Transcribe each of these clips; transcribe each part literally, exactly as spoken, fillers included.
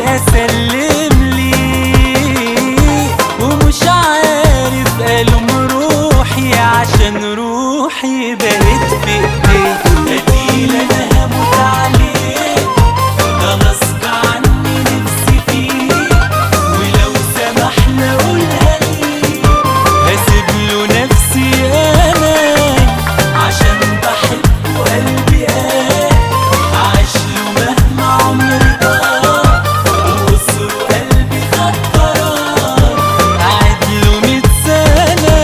هسلم ليه، ومش عارف ألوم روحي عشان روحي بقت في ايديه. قتيل انا هموت عليه، ده غصب عني نفسي فيه، ولو سمحنا قولها لي هسيب له نفسي انا، عشان بحبه قلبي قال عاش له مهما عمري ضاع، وأسره قلبي خد قرار قعد له مية سنة.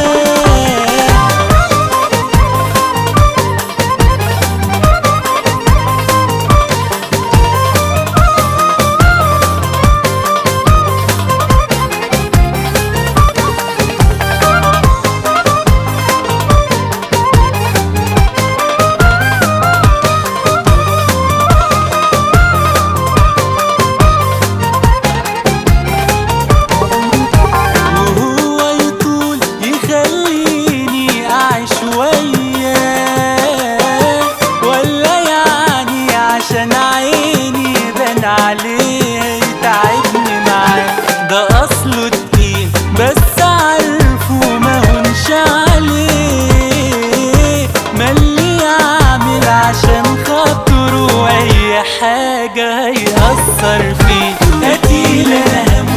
عليه يتعبني معاه، ده اصله تقيل بس عارفه ما هونش عليه، ما اللي يعمل عشان خاطره اي حاجه هيأثر فيه. قتيل انا